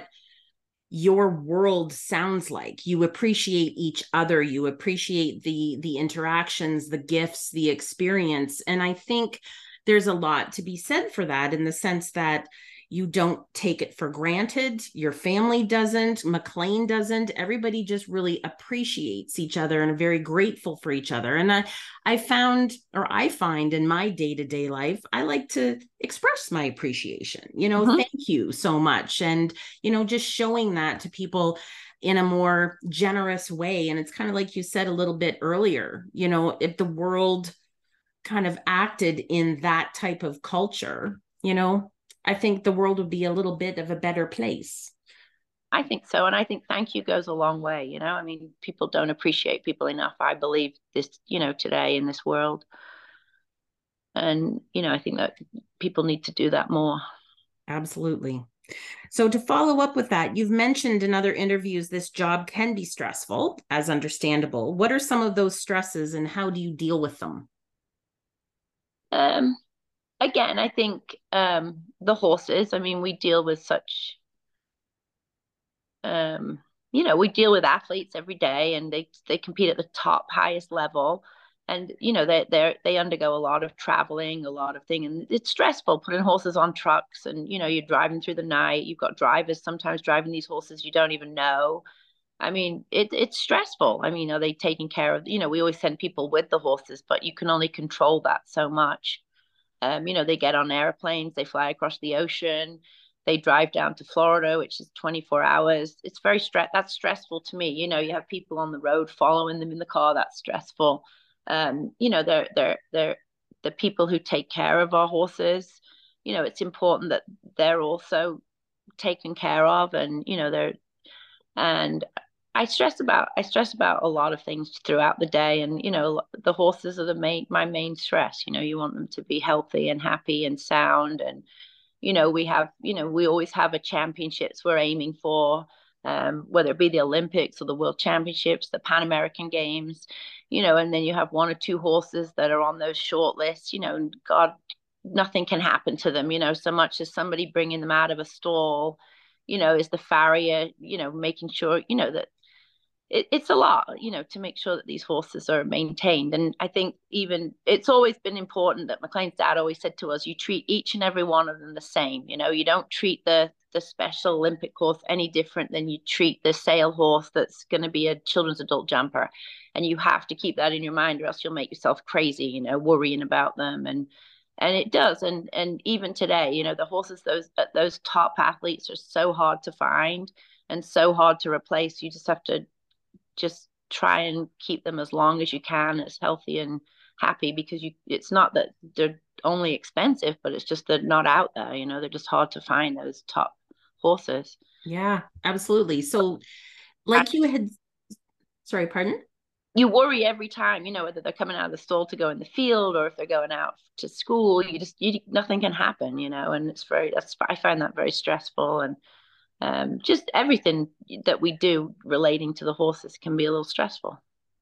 your world sounds like. You appreciate each other, you appreciate the the interactions, the gifts, the experience. And I think there's a lot to be said for that in the sense that you don't take it for granted. Your family doesn't, McLean doesn't. Everybody just really appreciates each other and are very grateful for each other. And I, I found, or I find in my day to day life, I like to express my appreciation. You know, Mm-hmm. thank you so much. And, you know, just showing that to people in a more generous way. And it's kind of like you said a little bit earlier, you know, if the world kind of acted in that type of culture, you know, I think the world would be a little bit of a better place. I think so. And I think thank you goes a long way, you know? I mean, people don't appreciate people enough, I believe, this, you know, today in this world. And, you know, I think that people need to do that more. Absolutely. So, to follow up with that, you've mentioned in other interviews this job can be stressful, as understandable. What are some of those stresses and how do you deal with them? Um, Again, I think um, the horses, I mean, we deal with such um, you know, we deal with athletes every day, and they they compete at the top highest level. And you know they they they undergo a lot of traveling, a lot of thing, and it's stressful putting horses on trucks. And you know you're driving through the night. You've got drivers sometimes driving these horses you don't even know. I mean, it, it's stressful. I mean, are they taking care of, you know, we always send people with the horses, but you can only control that so much. Um, you know, they get on airplanes, they fly across the ocean, they drive down to Florida, which is twenty-four hours. It's very stress. That's stressful to me. You know, you have people on the road following them in the car. That's stressful. Um, you know, they're they're they're the people who take care of our horses. You know, it's important that they're also taken care of, and you know, they're and I stress about I stress about a lot of things throughout the day. And you know the horses are the main my main stress. You know you want them to be healthy and happy and sound. And you know we have you know we always have a championships we're aiming for, um, whether it be the Olympics or the World Championships, the Pan American Games. You know and then you have one or two horses that are on those short lists. You know and God, nothing can happen to them, you know so much as somebody bringing them out of a stall. You know is the farrier, you know making sure, you know that it, it's a lot, you know, to make sure that these horses are maintained. And I think even it's always been important that McLean's dad always said to us, you treat each and every one of them the same. You know, you don't treat the the special Olympic horse any different than you treat the sale horse that's going to be a children's adult jumper. And you have to keep that in your mind, or else you'll make yourself crazy, you know, worrying about them. And and it does. And and even today, you know, the horses, those those top athletes are so hard to find and so hard to replace. You just have to just try and keep them as long as you can, as healthy and happy, because you it's not that they're only expensive, but it's just they're not out there. You know they're just hard to find, those top horses. Yeah, absolutely. So like you had, sorry, pardon? You worry every time, you know whether they're coming out of the stall to go in the field, or if they're going out to school. You just you nothing can happen, you know and it's very that's I find that very stressful. And um, just everything that we do relating to the horses can be a little stressful.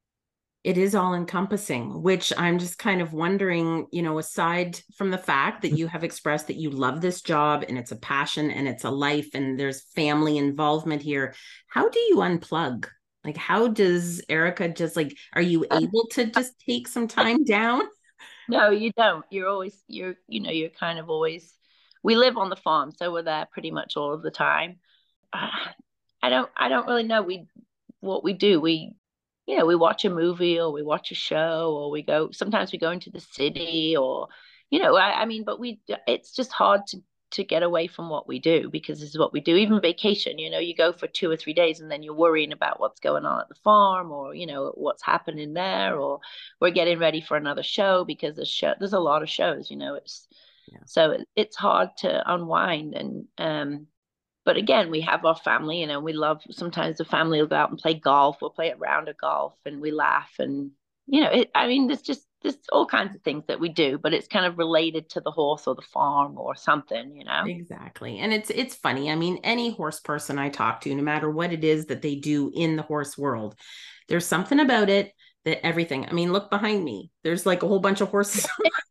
It is all encompassing, which I'm just kind of wondering, you know, aside from the fact that you have expressed that you love this job and it's a passion and it's a life and there's family involvement here, how do you unplug? Like, how does Erica just like, are you able to just take some time down? No, you don't. You're always you're you know you're kind of always. We live on the farm, so we're there pretty much all of the time. I, I don't I don't really know we what we do. We you know we watch a movie, or we watch a show, or we go sometimes we go into the city, or you know I, I mean but we it's just hard to to get away from what we do, because this is what we do. Even vacation, you know you go for two or three days, and then you're worrying about what's going on at the farm, or you know what's happening there, or we're getting ready for another show, because there's show there's a lot of shows. You know it's Yeah. so it, it's hard to unwind. And um but again, we have our family, you know, we love, sometimes the family will go out and play golf. We'll play a round of golf and we laugh. And, you know, it, I mean, there's just, there's all kinds of things that we do, but it's kind of related to the horse or the farm or something, you know? Exactly. And it's it's funny. I mean, any horse person I talk to, no matter what it is that they do in the horse world, there's something about it that everything. I mean, look behind me. There's like a whole bunch of horses.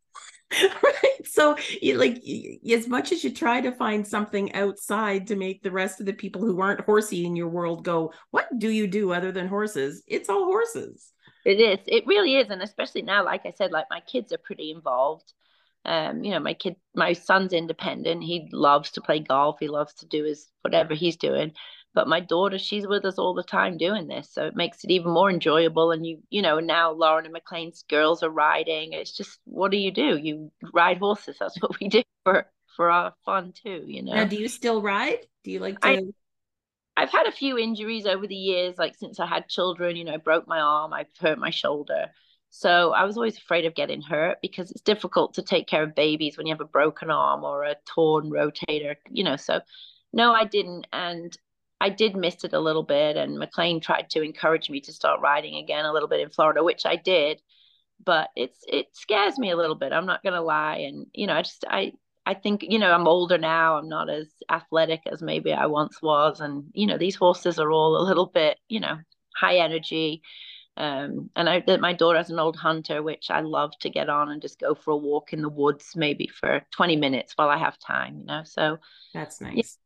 Right. So, you, like, as much as you try to find something outside to make the rest of the people who aren't horsey in your world go, what do you do other than horses? It's all horses. It is. It really is. And especially now, like I said, like my kids are pretty involved. Um, you know, my kid, my son's independent. He loves to play golf. He loves to do his whatever he's doing. But my daughter, she's with us all the time doing this. So it makes it even more enjoyable. And you, you know, now Lauren and McLean's girls are riding. It's just, what do you do? You ride horses. That's what we do for for our fun too, you Now, know. do you still ride? Do you like I to? I've had a few injuries over the years, like since I had children. You know, I broke my arm, I've hurt my shoulder. So I was always afraid of getting hurt, because it's difficult to take care of babies when you have a broken arm or a torn rotator, you know. So no, I didn't. And I did miss it a little bit. And McLean tried to encourage me to start riding again a little bit in Florida, which I did. But it's it scares me a little bit. I'm not gonna lie. And you know, I just I I think, you know, I'm older now. I'm not as athletic as maybe I once was. And, you know, these horses are all a little bit, you know, high energy. Um, and I, my daughter has an old hunter, which I love to get on and just go for a walk in the woods, maybe for twenty minutes while I have time, you know. So, That's yeah, nice.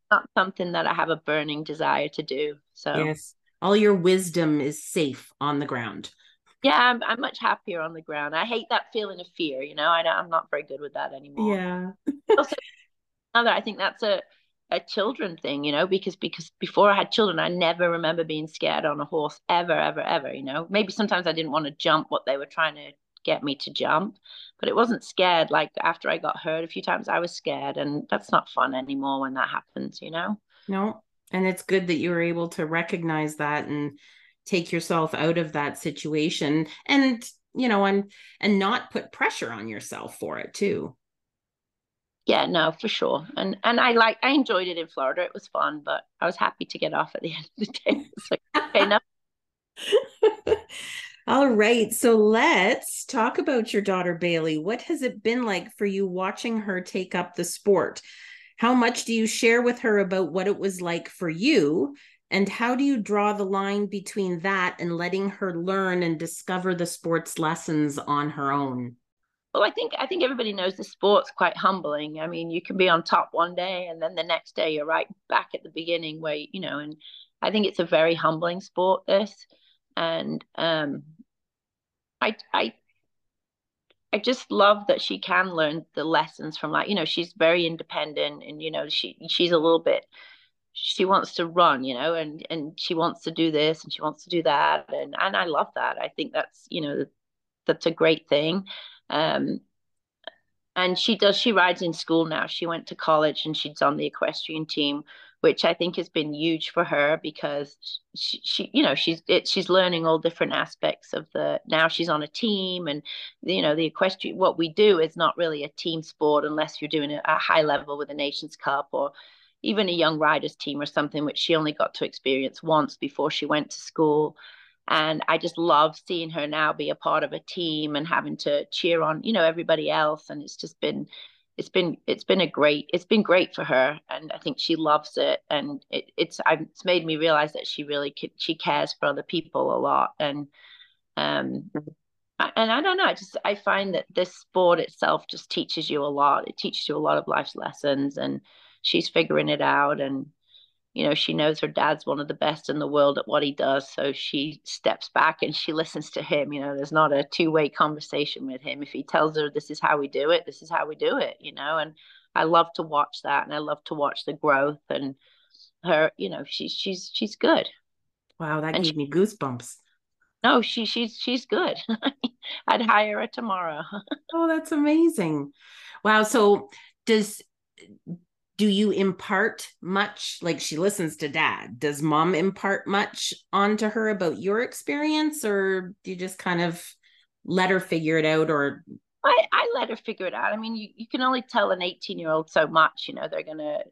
not something that I have a burning desire to do. So Yes. All your wisdom is safe on the ground. yeah, I'm I'm much happier on the ground. I hate that feeling of fear, you know. I don't, I'm not very good with that anymore. Yeah. Also, another, I think that's a a children thing, you know, because because before I had children, I never remember being scared on a horse ever, ever, ever, you know. Maybe sometimes I didn't want to jump what they were trying to get me to jump, but it wasn't scared. Like after I got hurt a few times, I was scared, and that's not fun anymore when that happens, you know. No. And it's good that you were able to recognize that and take yourself out of that situation and, you know, and and not put pressure on yourself for it too. Yeah, no, for sure. And and I like I enjoyed it in Florida. It was fun, but I was happy to get off at the end of the day. It's like, okay, enough. All right. So let's talk about your daughter, Bailey. What has it been like for you watching her take up the sport? How much do you share with her about what it was like for you? And how do you draw the line between that and letting her learn and discover the sport's lessons on her own? Well, I think I think everybody knows the sport's quite humbling. I mean, you can be on top one day and then the next day you're right back at the beginning where, you know, and I think it's a very humbling sport, this. And um I I I just love that she can learn the lessons from, like, you know, she's very independent, and you know, she she's a little bit, she wants to run, you know, and and she wants to do this and she wants to do that, and and I love that. I think that's, you know, that's a great thing. Um and she does, she rides in school now. She went to college and she's on the equestrian team, which I think has been huge for her because she, she you know, she's it, she's learning all different aspects of the, now she's on a team. And you know, the equestrian, what we do is not really a team sport unless you're doing it at a high level with a nations cup or even a young riders team or something, which she only got to experience once before she went to school. And I just love seeing her now be a part of a team and having to cheer on, you know, everybody else. And it's just been, it's been, it's been a great, it's been great for her. And I think she loves it. And it, it's, I've, it's made me realize that she really, she cares for other people a lot. And, um, and I don't know, I just, I find that this sport itself just teaches you a lot. It teaches you a lot of life's lessons, and she's figuring it out. And, you know, she knows her dad's one of the best in the world at what he does. So she steps back and she listens to him. You know, there's not a two way conversation with him. If he tells her this is how we do it, this is how we do it, you know. And I love to watch that. And I love to watch the growth and her, you know, she's, she's, she's good. Wow, that And she, gave me goosebumps. no, she, she's, she's good. I'd hire her tomorrow. Oh, that's amazing. Wow. So does do you impart much? Like she listens to dad. Does mom impart much onto her about your experience, or do you just kind of let her figure it out? Or I, I let her figure it out. I mean, you, you can only tell an eighteen year old so much, you know, they're going to,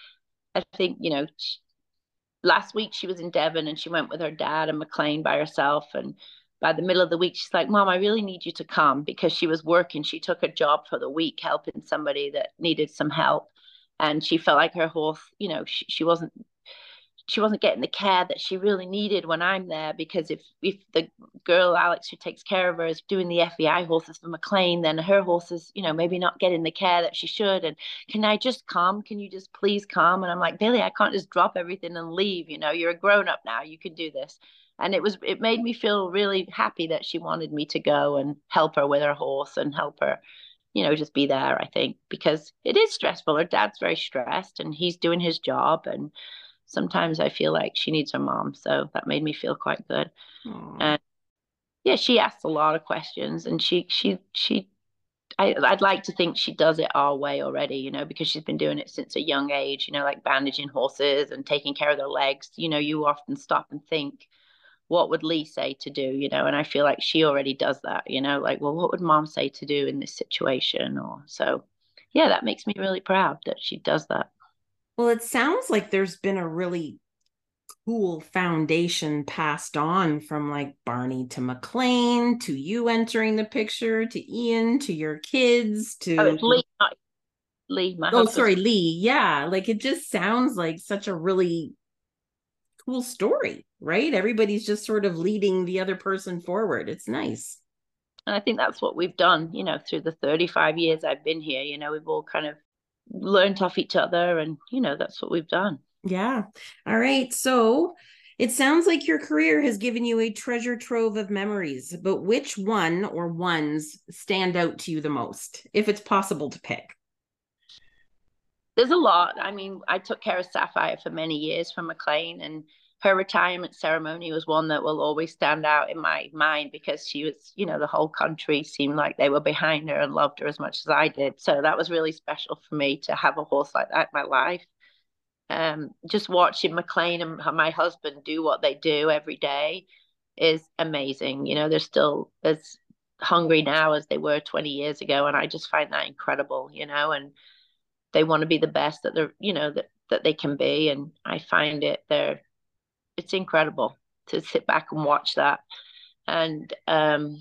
I think, you know, she, last week she was in Devon and she went with her dad and McLean by herself. And by the middle of the week, she's like, Mom, I really need you to come, because she was working. She took a job for the week helping somebody that needed some help. And she felt like her horse, you know, she, she wasn't she wasn't getting the care that she really needed when I'm there, because if if the girl Alex who takes care of her is doing the F E I horses for McLean, then her horses, you know, maybe not getting the care that she should. And can I just come? Can you just please come? And I'm like, Billy, I can't just drop everything and leave. You know, you're a grown up now. You can do this. And it was it made me feel really happy that she wanted me to go and help her with her horse and help her, you know, just be there, I think, because it is stressful. Her dad's very stressed and he's doing his job. And sometimes I feel like she needs her mom. So that made me feel quite good. Aw. And yeah, she asks a lot of questions, and she, she, she, I, I'd like to think she does it our way already, you know, because she's been doing it since a young age, you know, like bandaging horses and taking care of their legs. You know, you often stop and think, what would Lee say to do, you know? And I feel like she already does that, you know, like, well, what would mom say to do in this situation? Or so, yeah, that makes me really proud that she does that. Well, it sounds like there's been a really cool foundation passed on from like Barney to McLean to you entering the picture to Ian to your kids Oh, to it's Lee, not Lee, my oh husband's. sorry Lee. Yeah, like it just sounds like such a really cool story, right? Everybody's just sort of leading the other person forward. It's nice. And I think that's what we've done, you know, through the thirty-five years I've been here. You know, we've all kind of learned off each other, and you know, that's what we've done. Yeah. All right. So it sounds like your career has given you a treasure trove of memories, but which one or ones stand out to you the most, if it's possible to pick? There's a lot. I mean, I took care of Sapphire for many years from McLean, and her retirement ceremony was one that will always stand out in my mind because she was, you know, the whole country seemed like they were behind her and loved her as much as I did. So that was really special for me to have a horse like that in my life. Um, just watching McLean and my husband do what they do every day is amazing. You know, they're still as hungry now as they were twenty years ago, and I just find that incredible. You know, and they want to be the best that they're, you know, that that they can be, and I find it they're it's incredible to sit back and watch that. And um,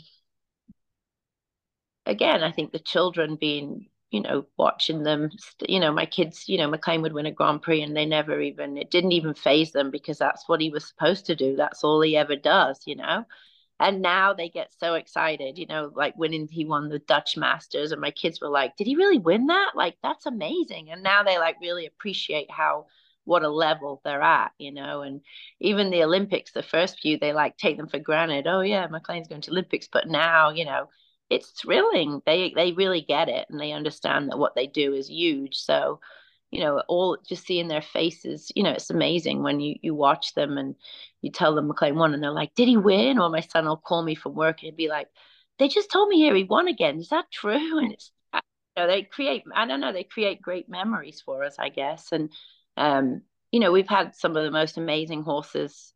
again, I think the children being, you know, watching them, you know, my kids, you know, McLean would win a Grand Prix and they never even, it didn't even phase them because that's what he was supposed to do. That's all he ever does, you know. And now they get so excited, you know, like winning, he won the Dutch Masters. And my kids were like, did he really win that? Like, that's amazing. And now they like really appreciate how, what a level they're at, you know. And even the Olympics, the first few, they like take them for granted. Oh, yeah, McLean's going to Olympics. But now, you know, it's thrilling. They they really get it and they understand that what they do is huge. So, you know, all just seeing their faces, you know, it's amazing when you you watch them and you tell them McLean won and they're like, did he win? Or my son will call me from work and be like, they just told me here he won again. Is that true? And it's, you know, they create, I don't know, they create great memories for us, I guess. And, um, you know, we've had some of the most amazing horses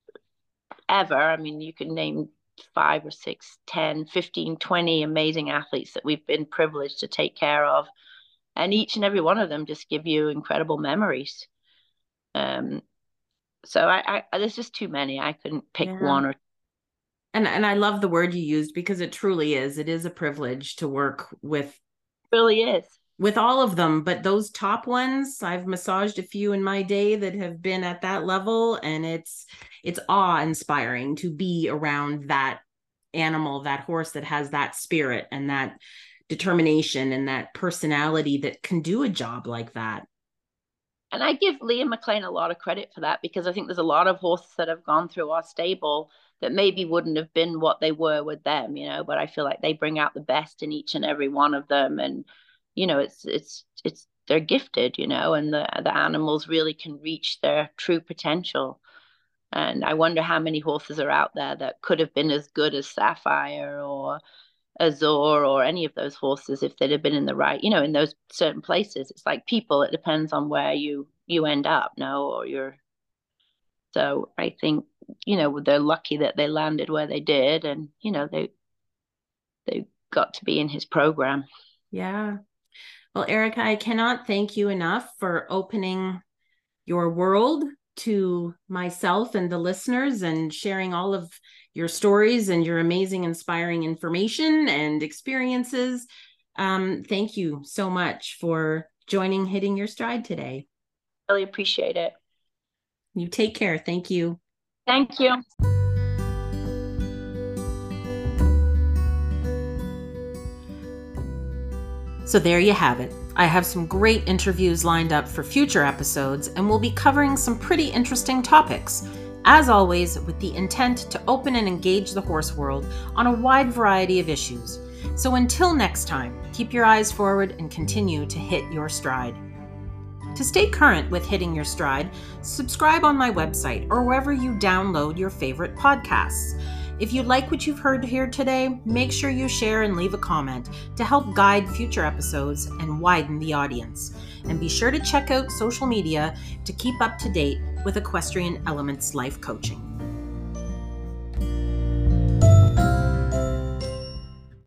ever. I mean, you can name five or six, ten, fifteen, twenty amazing athletes that we've been privileged to take care of. And each and every one of them just give you incredible memories. Um, so I, I there's just too many. I couldn't pick yeah. one or and and I love the word you used because it truly is. It is a privilege to work with. It really is. With all of them, but those top ones, I've massaged a few in my day that have been at that level, and it's it's awe-inspiring to be around that animal, that horse that has that spirit and that determination and that personality that can do a job like that. And I give Liam McLean a lot of credit for that because I think there's a lot of horses that have gone through our stable that maybe wouldn't have been what they were with them, you know, but I feel like they bring out the best in each and every one of them. And, you know, it's, it's, it's, they're gifted, you know, and the, the animals really can reach their true potential. And I wonder how many horses are out there that could have been as good as Sapphire or Azure or any of those horses if they'd have been in the right, you know, in those certain places. It's like people, it depends on where you you end up, no, or you're. So I think, you know, they're lucky that they landed where they did, and you know, they they got to be in his program. Yeah. Well, Erica, I cannot thank you enough for opening your world to myself and the listeners and sharing all of your stories and your amazing, inspiring information and experiences. Um, thank you so much for joining Hitting Your Stride today. Really appreciate it. You take care. Thank you. Thank you. So there you have it. I have some great interviews lined up for future episodes, and we'll be covering some pretty interesting topics, as always with the intent to open and engage the horse world on a wide variety of issues. So until next time, keep your eyes forward and continue to hit your stride. To stay current with Hitting Your Stride, subscribe on my website or wherever you download your favorite podcasts. If you like what you've heard here today, make sure you share and leave a comment to help guide future episodes and widen the audience. And be sure to check out social media to keep up to date with Equestrian Elements Life Coaching.